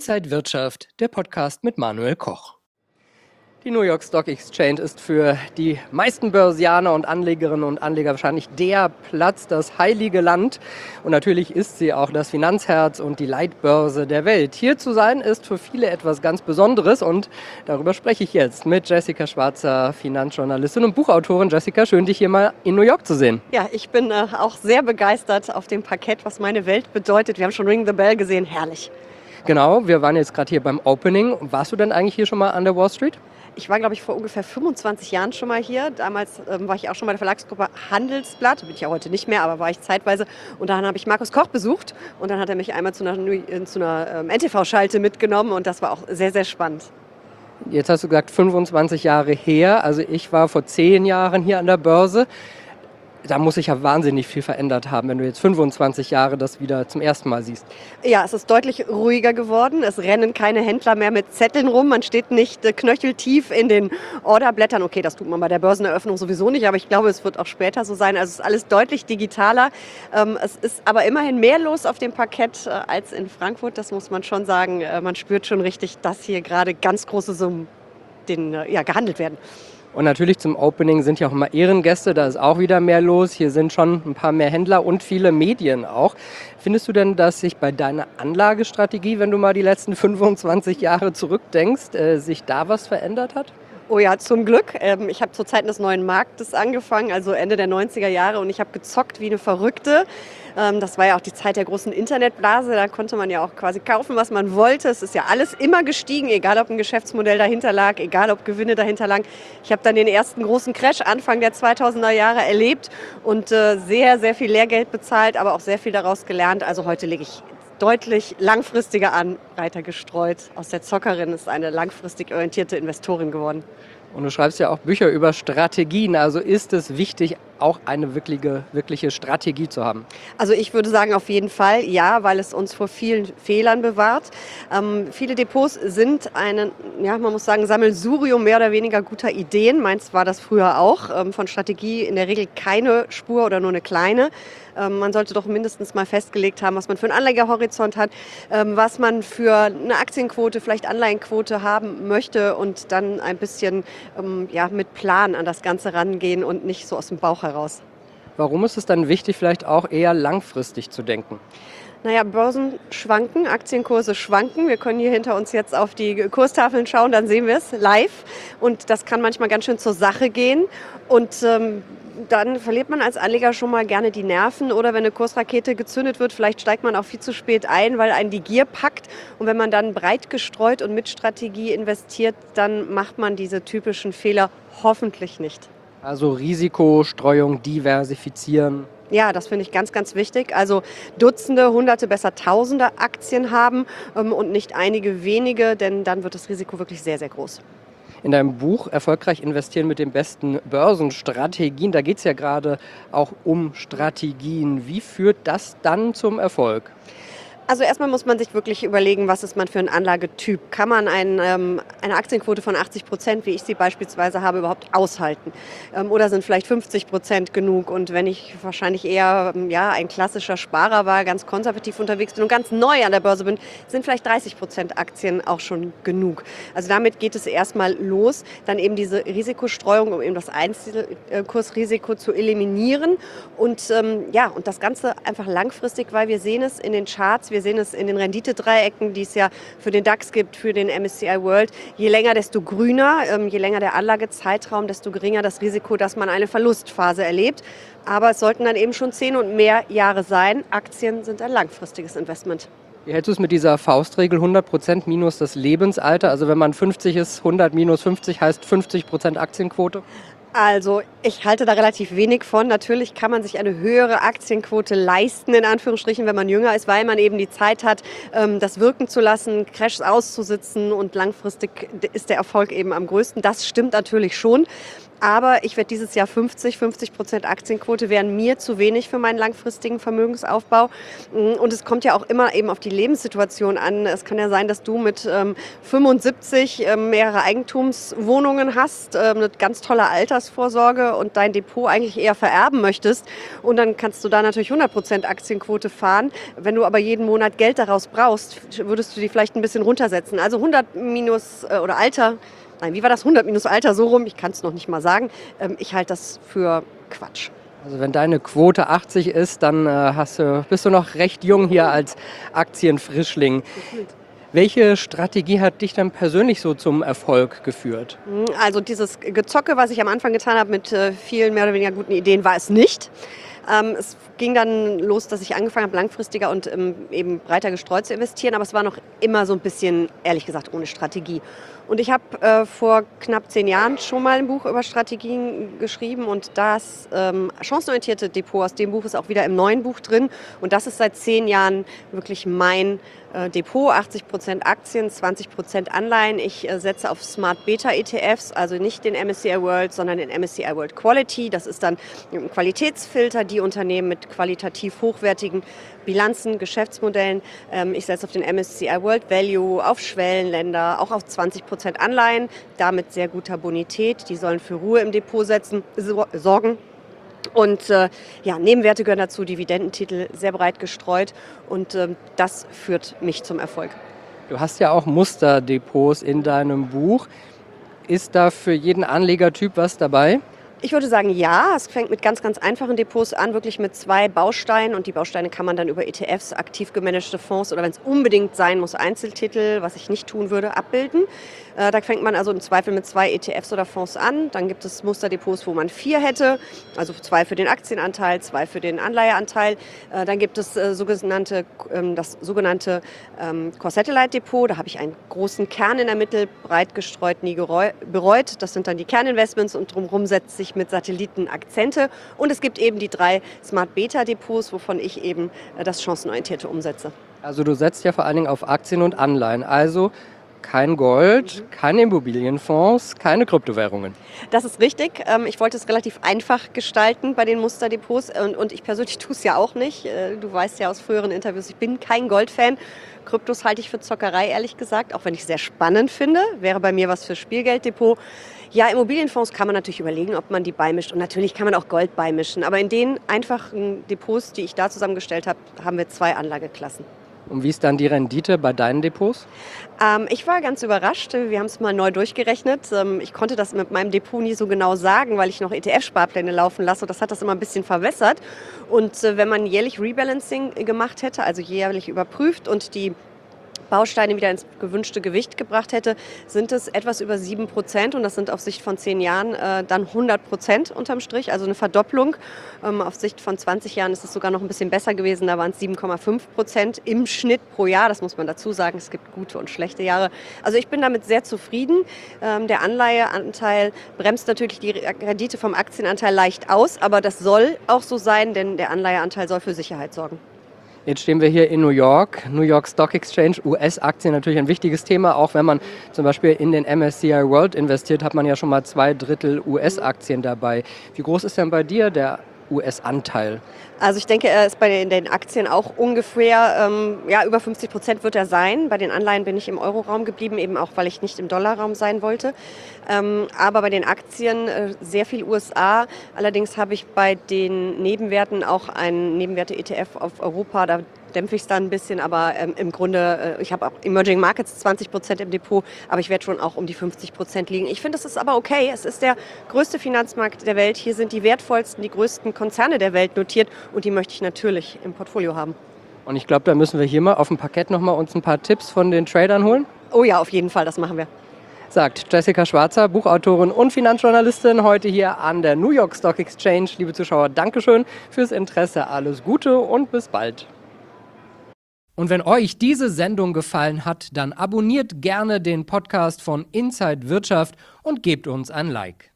Inside Wirtschaft, der Podcast mit Manuel Koch. Die New York Stock Exchange ist für die meisten Börsianer und Anlegerinnen und Anleger wahrscheinlich der Platz, das heilige Land. Und natürlich ist sie auch das Finanzherz und die Leitbörse der Welt. Hier zu sein ist für viele etwas ganz Besonderes und darüber spreche ich jetzt mit Jessica Schwarzer, Finanzjournalistin und Buchautorin. Jessica, schön, dich hier mal in New York zu sehen. Ja, ich bin auch sehr begeistert auf dem Parkett, was meine Welt bedeutet. Wir haben schon Ring the Bell gesehen, herrlich. Genau, wir waren jetzt gerade hier beim Opening. Warst du denn eigentlich hier schon mal an der Wall Street? Ich war, glaube ich, vor ungefähr 25 Jahren schon mal hier. Damals war ich auch schon bei der Verlagsgruppe Handelsblatt. Bin ich ja heute nicht mehr, aber war ich zeitweise. Und dann habe ich Markus Koch besucht. Und dann hat er mich einmal zu einer NTV-Schalte mitgenommen. Und das war auch sehr, sehr spannend. Jetzt hast du gesagt 25 Jahre her. Also ich war vor 10 Jahren hier an der Börse. Da muss sich ja wahnsinnig viel verändert haben, wenn du jetzt 25 Jahre das wieder zum ersten Mal siehst. Ja, es ist deutlich ruhiger geworden. Es rennen keine Händler mehr mit Zetteln rum. Man steht nicht knöcheltief in den Orderblättern. Okay, das tut man bei der Börseneröffnung sowieso nicht, aber ich glaube, es wird auch später so sein. Also es ist alles deutlich digitaler. Es ist aber immerhin mehr los auf dem Parkett als in Frankfurt. Das muss man schon sagen. Man spürt schon richtig, dass hier gerade ganz große Summen gehandelt werden. Und natürlich zum Opening sind ja auch immer Ehrengäste, da ist auch wieder mehr los. Hier sind schon ein paar mehr Händler und viele Medien auch. Findest du denn, dass sich bei deiner Anlagestrategie, wenn du mal die letzten 25 Jahre zurückdenkst, sich da was verändert hat? Oh ja, zum Glück. Ich habe zu Zeiten des neuen Marktes angefangen, also Ende der 90er Jahre, und ich habe gezockt wie eine Verrückte. Das war ja auch die Zeit der großen Internetblase, da konnte man ja auch quasi kaufen, was man wollte. Es ist ja alles immer gestiegen, egal ob ein Geschäftsmodell dahinter lag, egal ob Gewinne dahinter lagen. Ich habe dann den ersten großen Crash Anfang der 2000er Jahre erlebt und sehr, sehr viel Lehrgeld bezahlt, aber auch sehr viel daraus gelernt. Also heute lege ich deutlich langfristiger an, breiter gestreut. Aus der Zockerin ist eine langfristig orientierte Investorin geworden. Und du schreibst ja auch Bücher über Strategien. Also ist es wichtig, auch eine wirkliche Strategie zu haben? Also ich würde sagen auf jeden Fall ja, weil es uns vor vielen Fehlern bewahrt. Viele Depots sind man muss sagen, Sammelsurium mehr oder weniger guter Ideen. Meins war das früher auch. Von Strategie in der Regel keine Spur oder nur eine kleine. Man sollte doch mindestens mal festgelegt haben, was man für einen Anlegerhorizont hat, was man für eine Aktienquote, vielleicht Anleihenquote haben möchte und dann ein bisschen mit Plan an das Ganze rangehen und nicht so aus dem Bauch heraus. Warum ist es dann wichtig, vielleicht auch eher langfristig zu denken? Naja, Börsen schwanken, Aktienkurse schwanken. Wir können hier hinter uns jetzt auf die Kurstafeln schauen, dann sehen wir es live. Und das kann manchmal ganz schön zur Sache gehen. Und dann verliert man als Anleger schon mal gerne die Nerven. Oder wenn eine Kursrakete gezündet wird, vielleicht steigt man auch viel zu spät ein, weil einen die Gier packt. Und wenn man dann breit gestreut und mit Strategie investiert, dann macht man diese typischen Fehler hoffentlich nicht. Also Risikostreuung, diversifizieren. Ja, das finde ich ganz, ganz wichtig. Also Dutzende, Hunderte, besser Tausende Aktien haben und nicht einige wenige, denn dann wird das Risiko wirklich sehr, sehr groß. In deinem Buch Erfolgreich investieren mit den besten Börsenstrategien, da geht es ja gerade auch um Strategien. Wie führt das dann zum Erfolg? Also erstmal muss man sich wirklich überlegen, was ist man für ein Anlagetyp. Kann man eine Aktienquote von 80%, wie ich sie beispielsweise habe, überhaupt aushalten? Oder sind vielleicht 50% genug? Und wenn ich wahrscheinlich eher ein klassischer Sparer war, ganz konservativ unterwegs bin und ganz neu an der Börse bin, sind vielleicht 30% Aktien auch schon genug. Also damit geht es erstmal los. Dann eben diese Risikostreuung, um eben das Einzelkursrisiko zu eliminieren. Und das Ganze einfach langfristig, weil wir sehen es in den Charts, wir sehen es in den Renditedreiecken, die es ja für den DAX gibt, für den MSCI World. Je länger, desto grüner, je länger der Anlagezeitraum, desto geringer das Risiko, dass man eine Verlustphase erlebt. Aber es sollten dann eben schon 10 und mehr Jahre sein. Aktien sind ein langfristiges Investment. Wie hältst du es mit dieser Faustregel 100% minus das Lebensalter? Also wenn man 50 ist, 100 minus 50 heißt 50% Aktienquote? Also ich halte da relativ wenig von. Natürlich kann man sich eine höhere Aktienquote leisten, in Anführungsstrichen, wenn man jünger ist, weil man eben die Zeit hat, das wirken zu lassen, Crashs auszusitzen und langfristig ist der Erfolg eben am größten. Das stimmt natürlich schon. Aber ich werde dieses Jahr 50% Aktienquote wären mir zu wenig für meinen langfristigen Vermögensaufbau. Und es kommt ja auch immer eben auf die Lebenssituation an. Es kann ja sein, dass du mit 75 mehrere Eigentumswohnungen hast, eine ganz tolle Altersvorsorge und dein Depot eigentlich eher vererben möchtest. Und dann kannst du da natürlich 100% Aktienquote fahren. Wenn du aber jeden Monat Geld daraus brauchst, würdest du die vielleicht ein bisschen runtersetzen. Also 100 minus oder Alter, nein, wie war das? 100 minus Alter, so rum, ich kann es noch nicht mal sagen. Ich halte das für Quatsch. Also wenn deine Quote 80 ist, dann bist du noch recht jung hier als Aktienfrischling. Welche Strategie hat dich dann persönlich so zum Erfolg geführt? Also dieses Gezocke, was ich am Anfang getan habe mit vielen mehr oder weniger guten Ideen, war es nicht. Es ging dann los, dass ich angefangen habe, langfristiger und eben breiter gestreut zu investieren. Aber es war noch immer so ein bisschen, ehrlich gesagt, ohne Strategie. Und ich habe vor knapp 10 Jahren schon mal ein Buch über Strategien geschrieben. Und das chancenorientierte Depot, aus dem Buch ist auch wieder im neuen Buch drin. Und das ist seit 10 Jahren wirklich mein Depot, 80% Aktien, 20% Anleihen. Ich setze auf Smart Beta ETFs, also nicht den MSCI World, sondern den MSCI World Quality. Das ist dann ein Qualitätsfilter, die Unternehmen mit qualitativ hochwertigen Bilanzen, Geschäftsmodellen. Ich setze auf den MSCI World Value, auf Schwellenländer, auch auf 20% Anleihen, damit sehr guter Bonität. Die sollen für Ruhe im Depot sorgen. Und Nebenwerte gehören dazu, Dividendentitel sehr breit gestreut und das führt mich zum Erfolg. Du hast ja auch Musterdepots in deinem Buch. Ist da für jeden Anlegertyp was dabei? Ich würde sagen, ja. Es fängt mit ganz, ganz einfachen Depots an, wirklich mit 2 Bausteinen. Und die Bausteine kann man dann über ETFs, aktiv gemanagte Fonds oder wenn es unbedingt sein muss, Einzeltitel, was ich nicht tun würde, abbilden. Da fängt man also im Zweifel mit 2 ETFs oder Fonds an. Dann gibt es Musterdepots, wo man 4 hätte. Also 2 für den Aktienanteil, 2 für den Anleiheanteil. Dann gibt es das sogenannte Core Satellite Depot. Da habe ich einen großen Kern in der Mitte, breit gestreut, nie bereut. Das sind dann die Kerninvestments und drumherum setzt sich mit Satelliten Akzente. Und es gibt eben die 3 Smart Beta Depots, wovon ich eben das Chancenorientierte umsetze. Also du setzt ja vor allen Dingen auf Aktien und Anleihen. Also kein Gold, keine Immobilienfonds, keine Kryptowährungen. Das ist richtig. Ich wollte es relativ einfach gestalten bei den Musterdepots und ich persönlich tue es ja auch nicht. Du weißt ja aus früheren Interviews, ich bin kein Goldfan. Kryptos halte ich für Zockerei, ehrlich gesagt, auch wenn ich es sehr spannend finde. Wäre bei mir was für Spielgelddepot. Ja, Immobilienfonds kann man natürlich überlegen, ob man die beimischt. Und natürlich kann man auch Gold beimischen. Aber in den einfachen Depots, die ich da zusammengestellt habe, haben wir 2 Anlageklassen. Und wie ist dann die Rendite bei deinen Depots? Ich war ganz überrascht. Wir haben es mal neu durchgerechnet. Ich konnte das mit meinem Depot nie so genau sagen, weil ich noch ETF-Sparpläne laufen lasse. Und das hat das immer ein bisschen verwässert. Und wenn man jährlich Rebalancing gemacht hätte, also jährlich überprüft und die Bausteine wieder ins gewünschte Gewicht gebracht hätte, sind es etwas über 7% und das sind auf Sicht von 10 Jahren dann 100% unterm Strich, also eine Verdopplung. Auf Sicht von 20 Jahren ist es sogar noch ein bisschen besser gewesen, da waren es 7,5% im Schnitt pro Jahr, das muss man dazu sagen, es gibt gute und schlechte Jahre. Also ich bin damit sehr zufrieden. Der Anleiheanteil bremst natürlich die Rendite vom Aktienanteil leicht aus, aber das soll auch so sein, denn der Anleiheanteil soll für Sicherheit sorgen. Jetzt stehen wir hier in New York Stock Exchange, US-Aktien natürlich ein wichtiges Thema. Auch wenn man zum Beispiel in den MSCI World investiert, hat man ja schon mal 2/3 US-Aktien dabei. Wie groß ist denn bei dir der US-Anteil? Also ich denke, er ist bei den Aktien auch ungefähr, über 50% wird er sein. Bei den Anleihen bin ich im Euroraum geblieben, eben auch, weil ich nicht im Dollarraum sein wollte. Aber bei den Aktien sehr viel USA. Allerdings habe ich bei den Nebenwerten auch einen Nebenwerte-ETF auf Europa. Da dämpfe ich es dann ein bisschen, aber im Grunde, ich habe auch Emerging Markets 20% im Depot, aber ich werde schon auch um die 50% liegen. Ich finde, das ist aber okay. Es ist der größte Finanzmarkt der Welt. Hier sind die wertvollsten, die größten Konzerne der Welt notiert und die möchte ich natürlich im Portfolio haben. Und ich glaube, da müssen wir hier mal auf dem Parkett nochmal uns ein paar Tipps von den Tradern holen. Oh ja, auf jeden Fall, das machen wir. Sagt Jessica Schwarzer, Buchautorin und Finanzjournalistin, heute hier an der New York Stock Exchange. Liebe Zuschauer, Dankeschön fürs Interesse, alles Gute und bis bald. Und wenn euch diese Sendung gefallen hat, dann abonniert gerne den Podcast von Inside Wirtschaft und gebt uns ein Like.